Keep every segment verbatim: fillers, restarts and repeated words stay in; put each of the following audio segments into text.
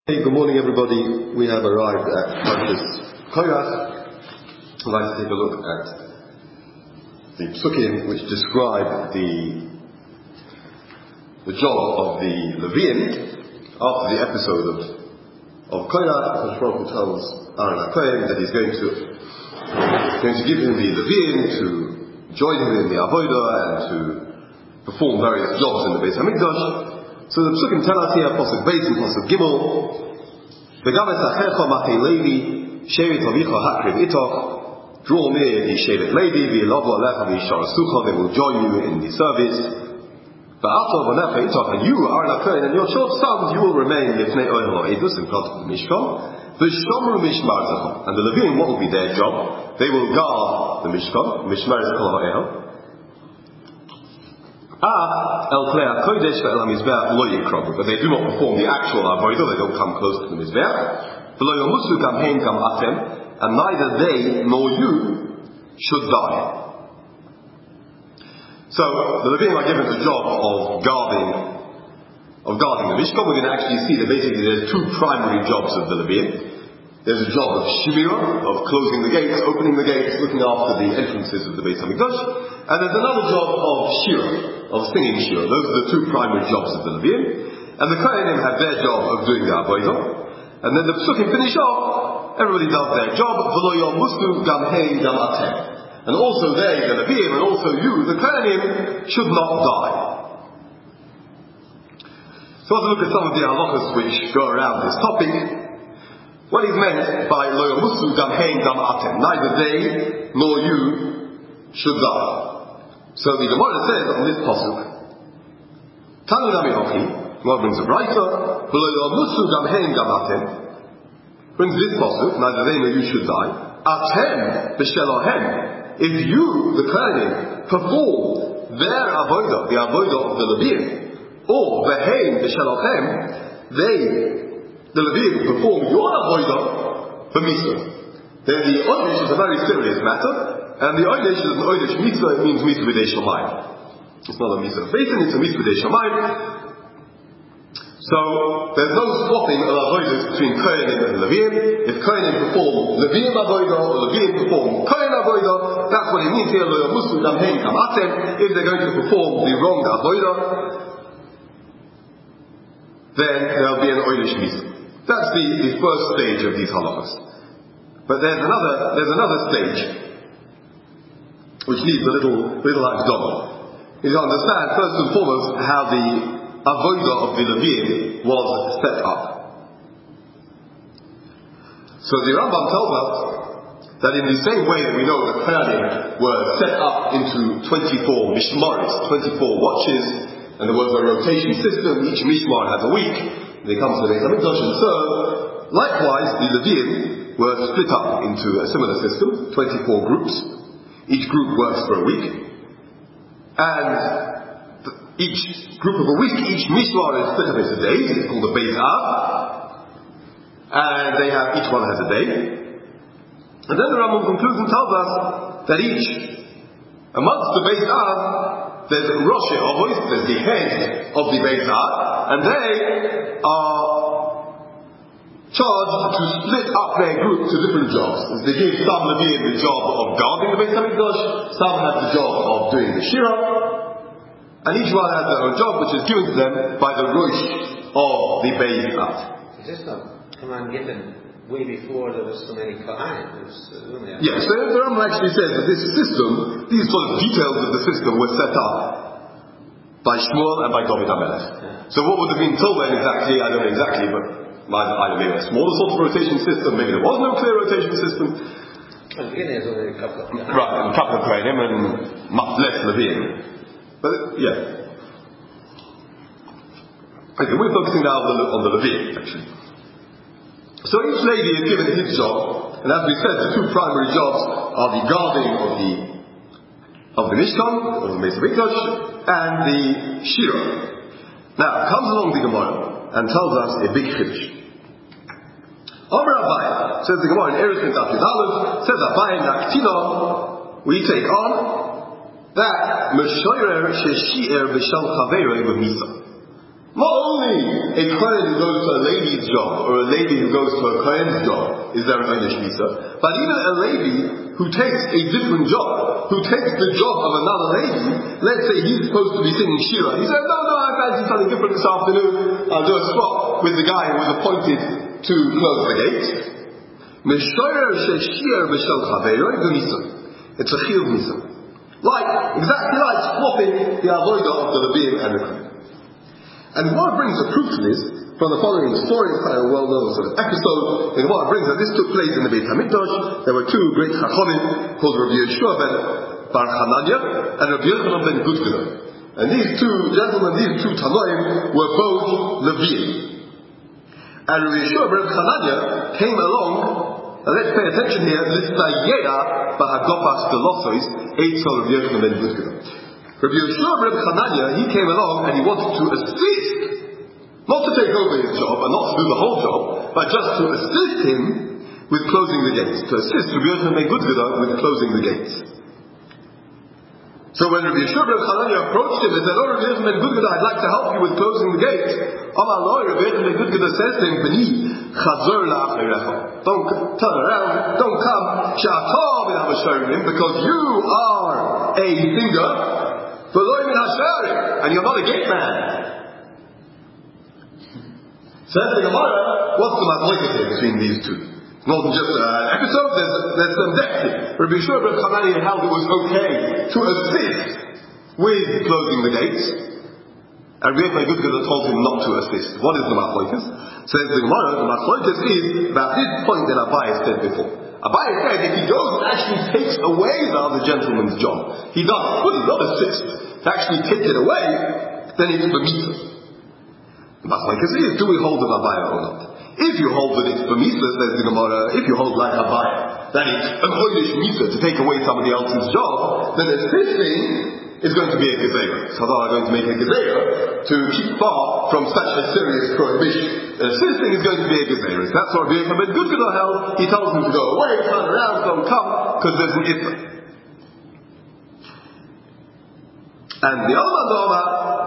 Hey, good morning everybody. We have arrived at Parshas Korach. I'd like to take a look at the psukim which describe the the job of the Levian after the episode of of Korach. Baruch Hu tells Aaron HaKohen that he's going to going to give him the Levian to join him in the Avodah and to perform various jobs in the Beis Hamikdash. So the psukim tell us here, Pasuk Beis and Pasuk Gimel, V'gavet achecha matei Levi, shevet avicha hakriv itoch, draw near the shevet Levi, v'ilavo alecha v'yisharasucha, they will join you in the service. V'ato v'necha itoch, and you, Aaron HaKohen, and your twelve sons, you will remain lifnei oil ha'edus in front of the Mishkan. V'shomru mishmar zecha, and the Leviim, what will be their job? They will guard the Mishkan, mishmar is kol ha'ehel. Ah, El Klei HaKodesh ve'el HaMizbeach lo yikravu, but they do not perform the actual avodah, they don't come close to the Mizbeach. V'lo yomusu gam heim gam atem, and neither they nor you should die. So, the Leviim are given the job of guarding, of guarding the Mishkan. We're going to actually see that basically there's two primary jobs of the Leviim. There's a job of Shemira, of closing the gates, opening the gates, looking after the entrances of the Beis Hamikdash, and there's another job of Shira, of singing Shira. Those are the two primary jobs of the Leviim. And the Kohanim have their job of doing the Avodah. And then the Psukim finish off, everybody does their job, V'lo yomusu gam heim gam atem. And also they, the Leviim, and also you, the Kohanim, should not die. So let's look at some of the halachas which go around this topic. What is meant by Lo yomusu gam heim gam atem? Neither they nor you should die. So the Gemara says on this pasuk, Tanu nami hochi, Gemara brings a writer, Lo yomusu gam heim gam atem, brings this pasuk, neither they nor you should die. Atem b'shelahem, if you, the Kohanim, perform their avodah, the avodah of the Leviim, or v'heim b'shelachem, they, the Leviim, perform your avodah for mitzvah, then the oinish is a very serious matter, and the oinish is an oinish mitzvah. It means mitzvah b'dei shamayim. It's not a mitzvah b'dei, it's a mitzvah b'dei shamayim. So there's no swapping of avodas between Kohanim and Leviim. If Kohanim perform Leviim avodah or Leviim perform Kohen avodah, that's what it means here. Lo yomusu gam heim gam atem. If they're going to perform the wrong avodah, then there'll be an oinish mitzvah. That's the, the first stage of these halachas. But there's another there's another stage which needs a little little akdama. You understand first and foremost how the avodah of the Leviim was set up. So the Rambam tells us that in the same way that we know that Kohanim were set up into twenty-four mishmaris, twenty-four watches, and there was a rotation system, each mishmar has a week. They come to the Beis Hamikdash and serve. Likewise, the Leviim were split up into a similar system, twenty-four groups. Each group works for a week. And each group of a week, each mishmar is split up into days. It's called a Beis Av. And they have, each one has a day. And then the Rambam concludes and tells us that each, amongst the Beis Av, there's a Rosh Avois, there's the head of the Beis Av, and they are charged to split up their group to different jobs. They give some Leviim the job of guarding the Beis Hamikdash, some have the job of doing the Shira, and each one has their own job which is given to them by the Rosh of the Beis Av. Is this not command given way before there was so many Kohanim? Uh, yes, so the Rambam actually says that this system, these sort of details of the system were set up by Shmuel and by David HaMelech. Yeah. So what would have been told then exactly, I don't know exactly, but either maybe a smaller sort of rotation system, maybe there was no clear rotation system. At the beginning there was only a couple of Kohanim. Right, and a couple of Kohanim and much less Leviim. But, yeah. Okay, we're focusing now on the, on the Leviim, actually. So each lady is given his job, and as we said, the two primary jobs are the guarding of the of the Mishkan, or the Beis Hamikdash, and the Shira. Now, comes along the Gemara and tells us a big chiddush. Omer Abaye, says the Gemara in Erechim Daf Yud Aleph, says Abaye Naktina, we take on that Meshoyer Sheshi'er B'Shal Chaverei B'Misa. Not only a Kohen who goes to a lady's job, or a lady who goes to a Kohen's job, is there an Oynish Misa, but even a lady who takes a different job, who takes the job of another lady. Let's say he's supposed to be singing Shira. He says, no, no, I fancy something different this afternoon. I'll do a swap with the guy who was appointed to close the gate. It's a chiyuv misa. Like, exactly like swapping the avodah of the Levim and the Kohen. And the Gemara brings a proof to this from the following story. It's quite a well-known sort of episode. The Gemara brings that this took place in the Beit HaMikdash. There were two great Chachamim called Rabbi Yeshua ben Bar Chananya and Rabbi Yochanan ben Gudgada. And these two gentlemen, these two Tanoim, were both Levim. And Rabbi Yeshua ben Chananya came along. And let's pay attention here. L'Sayeya b'Hagopas Delosois Eitzel Rabbi Yochanan ben Gudgada. Rabbi Yeshua ben Chananya, he came along and he wanted to assist, not to take over his job and not to do the whole job, but just to assist him with closing the gates, to assist Rabbi Yochanan ben Gudgada with closing the gates. So when Rabbi Yeshua ben Chananya approached him and said, "Oh, Rabbi Yochanan ben Gudgada, I'd like to help you with closing the gates," Amar lo, Rabbi Yochanan ben Gudgada says to him, "B'ni, chazor la'acherecha. Don't turn around, don't come, she'ata min ha'masharim, because you are a singer, v'lo min ha'sharim, and you're not a gate man." Says the Gemara, what's the machlokes here between these two? It's not just an episode, there's, there's some depth here. Rabbi Yeshua ben Chananya held it was okay to assist with closing the gates, and Rabbi Yochanan ben Gudgada told him not to assist. What is the machlokes? Says the Gemara, the machlokes is about this point that Abaye said before. Abaye said if he goes and actually takes away the other gentleman's job, he does fully, not assist, to actually take it away, then it's b'misa. The machlokes is, do we hold with Abaye or not? If you hold that it's b'misa, says the Gemara, if you hold like Abaye, that it's an oynish misa to take away somebody else's job, then assisting is going to be a gezerah. So they are going to make a gezerah to keep far from such a serious prohibition. And assisting is going to be a gezerah. That's what Rabbi Yochanan ben Gudgada held. He tells him to go away, turn around, don't come, because there's an issa. And the Alma Doma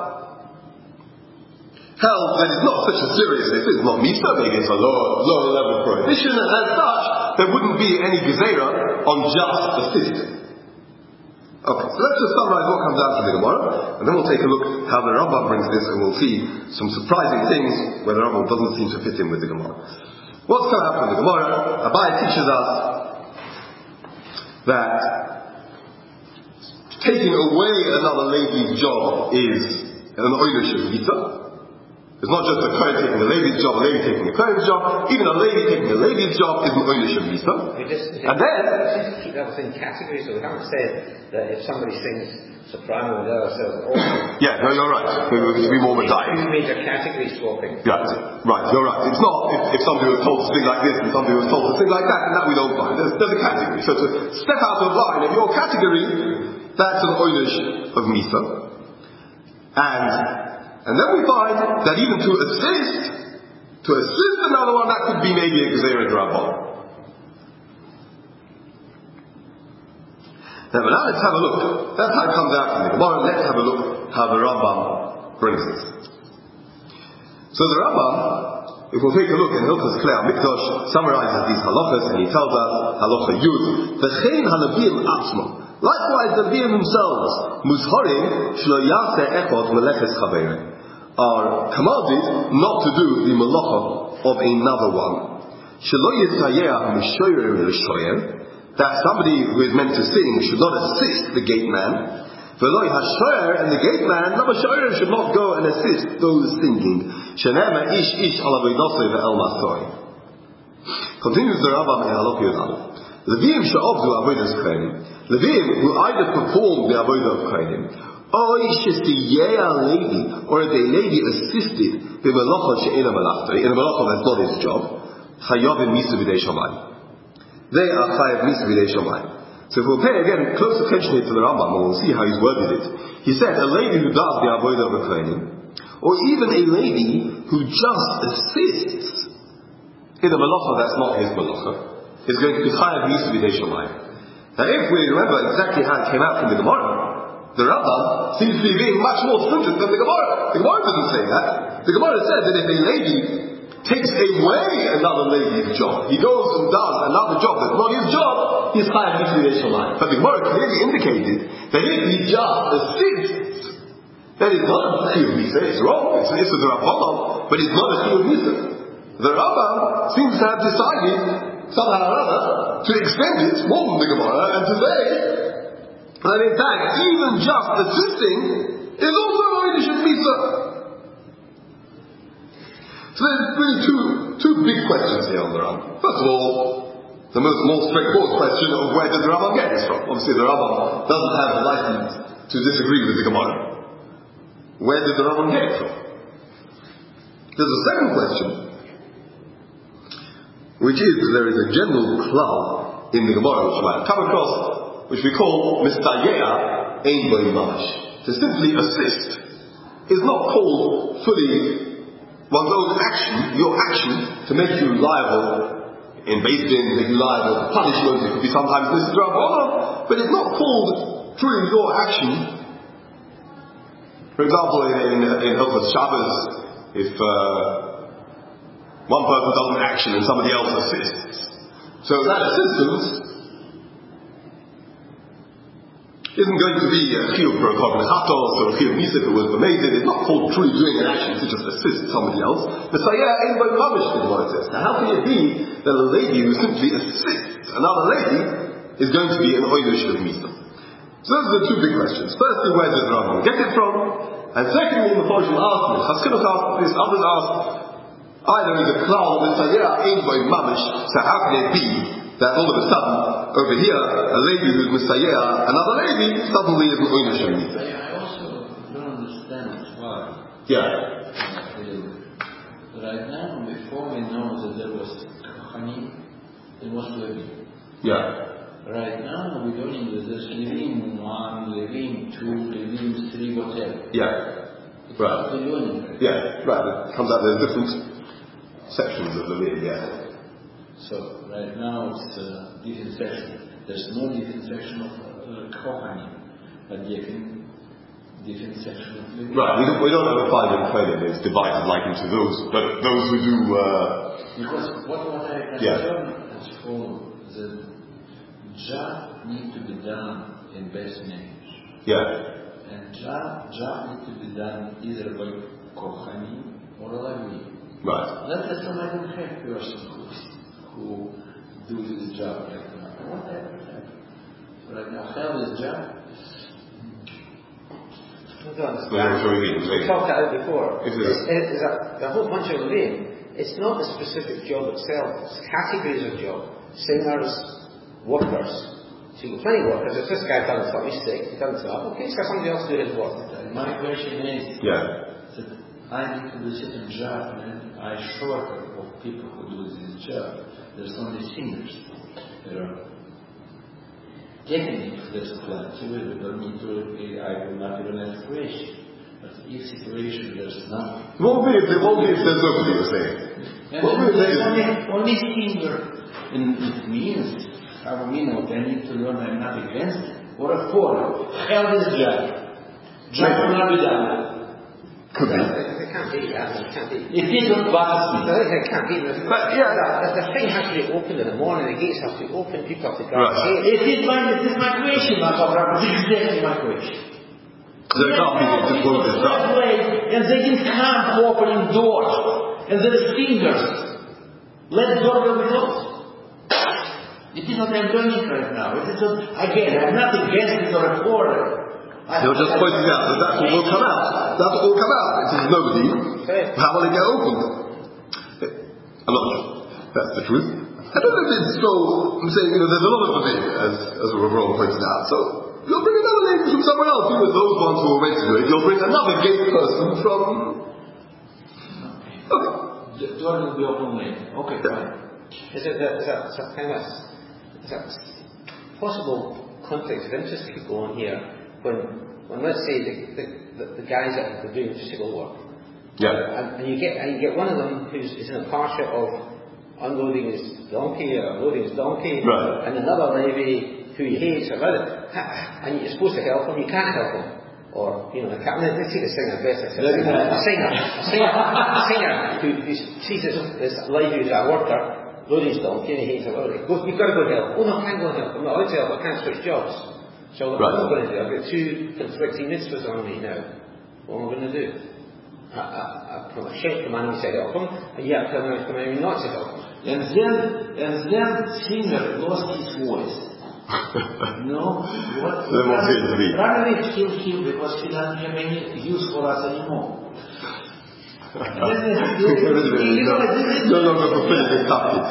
held that it's not such a serious issa. It's not misa, maybe it's a lower, lower level prohibition, and as such, there wouldn't be any gezerah on just assisting. Okay, so let's just summarize what comes out from the Gemara, and then we'll take a look how the Rambam brings this, and we'll see some surprising things where the Rambam doesn't seem to fit in with the Gemara. What's come out from the Gemara? Abaye teaches us that taking away another lady's job is an oynish misa. It's not just a Kohen taking a lady's job, a lady taking a Kohen's job. Even a lady taking a lady's job is an oynish misa. And then just keep that within categories, so we haven't said that if somebody sings soprano and the other says also. Yeah, no, you're right. We should be more medallic. These major category swapping. Right, right, you're right. It's not if, if somebody was told to sing like this and somebody was told to sing like that, and that we don't find. There's, there's a category. So to step out of line of your category, that's an oynish of misa. And And then we find that even to assist, to assist another one, that could be maybe a gezerah d'Rabban. Now, now let's have a look. That's how it comes out from the Gemara. Let's have a look how the Rambam brings this. So the Rambam, if we'll take a look in Hilchos Klei HaMikdash, summarizes these halachas, and he tells us, halacha yud, v'chein hanavim atzmo. Likewise, the Levim themselves, muzharim shlo yaseh echot meleches chaverei, are commanded not to do the malacha of another one. Shelo yisayeh mishoyer l'shoyer, that somebody who is meant to sing should not assist the gate man. V'lo hashoyer, and the gate man, no shoyer, should not go and assist those singing. Shenema ish ish al avodaso ve'el masoi. Continues the Rambam in Halach Yud Aleph. Levim she'avdu avodas kohanim, Levim who either perform the avodah of kohanim, or a lady, or if a lady assisted in a malacha she'ena malachta, in a malacha that's not his job, chayavim misa b'dei shamayim. They are chayav misa b'dei shamayim. So if we'll pay again close attention here to the Rambam, and we'll see how he's worded it. He said a lady who does the avodah of a kohanim, or even a lady who just assists in a malacha that's not his malacha, is going to be chayav misa b'dei shamayim. Now if we remember exactly how it came out from the Gemara, the Rambam seems to be being much more stringent than the Gemara. The Gemara doesn't say that. The Gemara said that if a lady takes away another lady's job, he goes and does another job that's not his job, he's chayav mitzvah shamayim. But the Gemara clearly indicated that if he just assists, that is not a chiyuv mitzvah. It's wrong. It's, it's a Rabbanan, but it's not a chiyuv mitzvah. The Rambam seems to have decided somehow or other to extend it more than the Gemara and to say that in fact even just assisting is also a Oinishim mitzvah. So there's really two, two big questions here on the Rambam. First of all, the most more straightforward question of where did the Rambam get this from? Obviously the Rambam doesn't have the license to disagree with the Gemara. Where did the Rambam get it from? There's a second question, which is there is a general klal in the Gemara which I have come across, which we call mistayeya ein bo mamash. To simply assist is not called fully one's own action, your action, to make you liable in Beis Din, make you liable for punishment. It could be sometimes listed around honor, but it's not called truly your action. For example, in in, in Hilchos Shabbos, if uh, one person does an action and somebody else assists, so that assistance isn't going to be a chiyuv for a korban chatos or a chiyuv misa if it was b'meidin. It's not called truly doing an action to just assist somebody else. The sayah ain't by mamish is what it says. Now how can it be that a lady who simply assists another lady is going to be an oinish of misa? So those are the two big questions. Firstly, where does Rambam get it from? And secondly, the portion asked me, Chaskinuch asked this, others asked, either is a klal of the sayah ain't by mamish, so how can it be that all of a sudden, over here, a lady who's Messiah, another lady, suddenly is an Oinish Misa? I also don't understand why. Yeah. Right now, before we know that there was Kohanim, there was Levim. Yeah. Right now, we don't know that there's Levim one, Levim two, Levim three, whatever. Yeah. It's Right. not Levim, right? Yeah, right. It comes out there's different sections of Levim, yeah. So right now it's uh, different section. There's no different section of uh, Kohanim, but different different section of Levim. Right. We don't, we don't ever find in Kohanim it's divided like into those, but those who do. Uh, because what what I can yeah. learn is follow the job need to be done in best names. yeah. And job job need to be done either by Kohanim or Levim. Right. That is why I don't have person who who do this job right now. Whatever happened. Right now, how this job? I don't understand. Well, what do you mean? We talked about it before. It's It's, it's a, a whole bunch of Levim. It's not the specific job itself. It's categories of job. Singers, workers. So you've got plenty of workers. If this guy done stuff, he's sick, he done stuff. Okay, so somebody else do his work. My question is, Yeah. that I need to do a certain job and I shorter of people who do this job. There's only singers. There are technically there's plenty. We don't need to, I will not even have situation. But if situation there's nothing. What would be if, what would be if there's nobody, you're saying? What would There's be only, only singer. And it means, I mean what I need to learn, I'm not against it. Or a foreign. Hell this job. Job will not be done. Could be. It can't be, yeah, it can't be. It isn't blasphemy. No, it can't be. But, yeah. The, the thing has to be opened in the morning, the gates have to be open, people have to go Right. out. Hey, It is my, it is my question, Marco Bravo. This is exactly my question. So it can't be to close this up. And they didn't come opening doors. And there are singers. Let the door be closed. It is what I'm doing right now. It is not, again, I'm not against it or a foreigner. You're just pointing out that that's what will come out. That's what will come out. It is nobody. How will it get opened? I'm not sure. That's the truth. I don't know if it's so. I'm saying, you know, there's a lot of them, as as Ron pointed out. So you'll bring another lady from somewhere else. You know, those ones who are meant to do it. You'll bring another gay person from. Okay. The door will be open later. Okay, fine. Is it that, is that, is that kind of, is that possible conflicts of interest could go on here when, when let's say the, the, the, the guys that are doing physical work, Yeah. and, and you get and you get one of them who's is in a parsha of unloading his donkey or loading his donkey, Right. and another lady who he hates or other, and you're supposed to help him, you can't help him. Or, you know, I can't, let's take a singer, best a singer, a singer, a singer, a singer who, who sees this, this lady who's a worker, loading stock, Jenny hates her already. Goes, you've got to go help. Oh no, I can't go help. I'm not allowed to help, I can't switch jobs. So what am I going to do? I've got two conflicting mitzvahs on me now. What am I going to do? I, I, I put my shit command and say help him, and yet I tell my command not to help him. And then, and then singer lost his voice. No, what? Rather they killed him because he doesn't have any use for us anymore. No longer fulfilling the topic.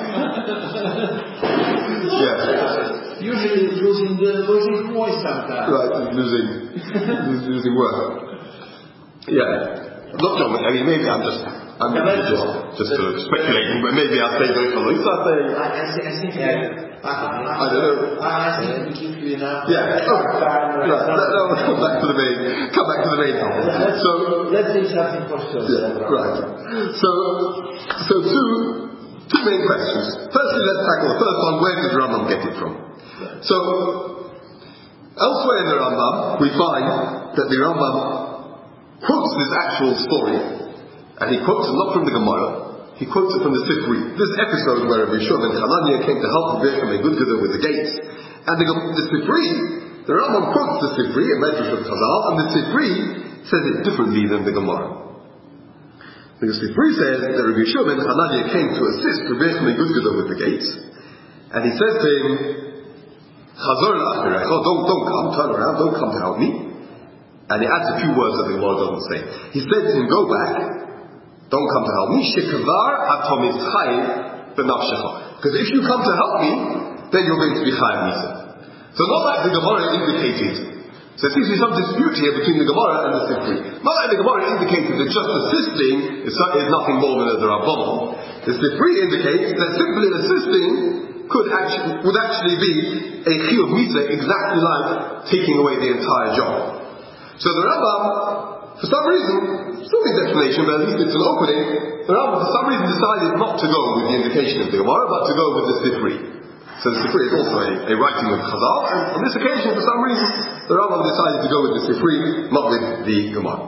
Yes. Usually it's losing the losing voice sometimes. Right, losing, losing work. Yeah. Not John, I mean, maybe I'm just, I'm just, just sort of speculating, but maybe I'll say very close. I say, I think, yeah. I don't know. I think we give you enough. Yeah. Oh, right. No, no, we'll come back to the main. Come back to the main topic. Let's, so let's do something for sure. Yeah. Right. So, so two, two main questions. Firstly, let's tackle the first one. Where did Rambam get it from? So, elsewhere in the Rambam, we find that the Rambam quotes this actual story, and he quotes it not from the Gemara. He quotes it from the Sifri. This episode where Rabbi Shua ben Hanania came to help Rabbi Yechon Gudgada with the gates. And the, the Sifri, the Rambam quotes the Sifri, a medrash of Chazal, and the Sifri says it differently than the Gemara. The Sifri says that Rabbi Shua ben Hanania came to assist Rabbi Yechon Gudgada with the gates, and he says to him, Chazor la'achmirecho, don't, don't come, turn around, don't come to help me. And he adds a few words that the Gemara doesn't say. He said to him, go back, don't come to help me. Shekavar atom is chayiv b'nafshecha. Because if you come to help me, then you're going to be chayiv misa. So not like the Gemara indicated. So there seems to be some dispute here between the Gemara and the Sifri. Not like the Gemara indicated that just assisting is, is nothing more than a Rabbanon. The Sifri indicates that simply assisting could actually, would actually be a chiyuv misa, exactly like taking away the entire job. So the Rambam, for some reason, still needs explanation, but at least it's an opening. The Rambam, for some reason, decided not to go with the indication of the Gemara, but to go with the Sifri. So the Sifri is also a, a writing of Chazal, and on this occasion, for some reason, the Rambam decided to go with the Sifri, not with the Gemara.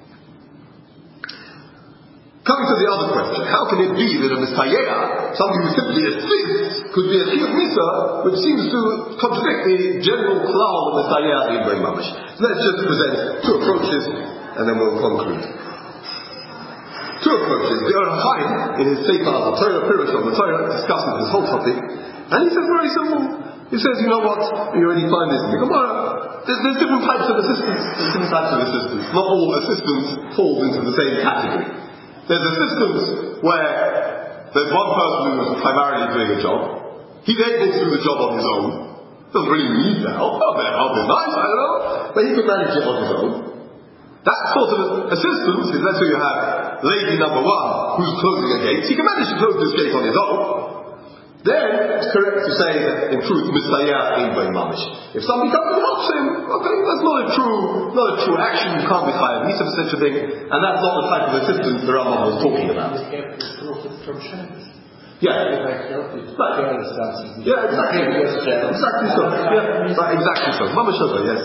Coming to the other question, how can it be that a Messiah, something who simply assists, could be a chiyuv misa, which seems to contradict the general klal of Messiah in Bnei Mamish? So let's just present two approaches, and then we'll conclude. Two approaches. The Orach Chaim, in his Sefer on the Torah, Pirush on the Torah, discusses this whole topic, and he says very simple. He says, you know what, you already find this in the Gemara, there's, there's different types of assistance, there's different types of assistance. Not all assistance falls into the same category. There's assistance where there's one person who's primarily doing a job, he's able to do the job on his own, doesn't really need the help, oh, their help is nice, I don't know, but he can manage it on his own. That sort of assistance is, let's say you have lady number one who's closing a gate, he can manage to close this gate on his own. Then it's correct to say that in truth Messiah ain't very mamish. If somebody comes and helps him, okay, that's not a true not a true action, you can't be chayav misa for such a thing, and that's not the type of assistance the Rambam was talking about. Yeah. Right. Yeah, exactly. Exactly so. Yeah, right, exactly so. Mama Shova, yes.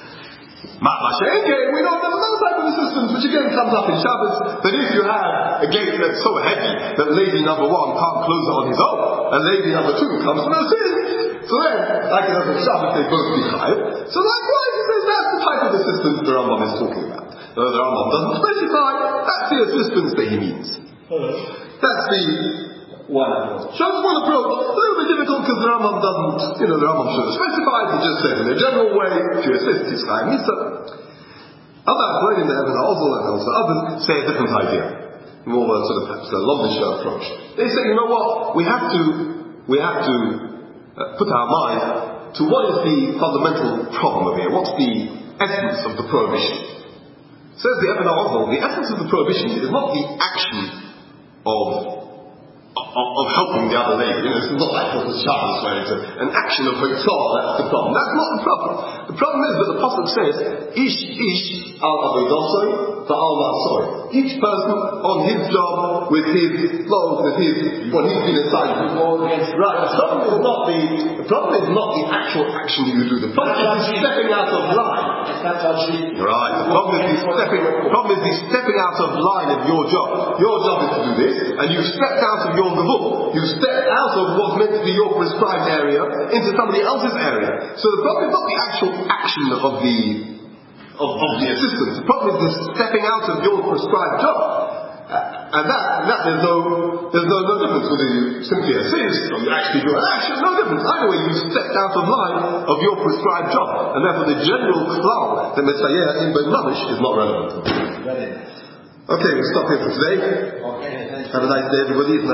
We know there's another type of assistance which again comes up in Shabbos, that if you have a gate that's so heavy that lady number one can't close it on his own, and lady number two comes to assist, so then, like it does in Shabbos, they both be chayav. So likewise, he says that's the type of assistance the Rambam is talking about. Though the Rambam doesn't specify, that's the assistance that he means. That's the one approach. So that's one approach. A little bit difficult because the Rambam doesn't, you know, the Rambam should have specified, he just says in a general way, to assist his chayav misa. Other Achronim, the Evan Ozil and also others, say a different idea. More of a sort of perhaps a Londonshire approach. They say, you know what, we have to, we have to uh, put our mind to what is the fundamental problem of here, what's the essence of the prohibition. Says the Evan Ozil, the essence of the prohibition is not the action of Of, of helping the other lady. You know, it's not like Prophet Shabbos where it's a, an action of Hotzah, that's the problem. That's not the problem. The problem is that the Pasuk says, Ish Ish al Avodosoi Ba'al Ma'asoi. Each person on his job, with his flow, with his, what he's been assigned to. Right, the problem is not the, the problem is not the actual action that you do. The problem is the stepping out of line. Right, the problem is the stepping, problem is the stepping out of line of your job. Your job is to do this, and you've stepped out of your gavul. You've stepped out of what's meant to be your prescribed area into somebody else's area. So the problem is not the actual action of the of, of the assistant. The problem is the stepping out of your prescribed job. Uh, and that, that there's no there's no, no difference whether you simply assist or you actually do an action. No difference. Either way, you stepped out of line of your prescribed job, and therefore the general klal that Messiah in Ben Mamish is not relevant. Okay, we'll stop here for today. Okay, have a nice day, everybody.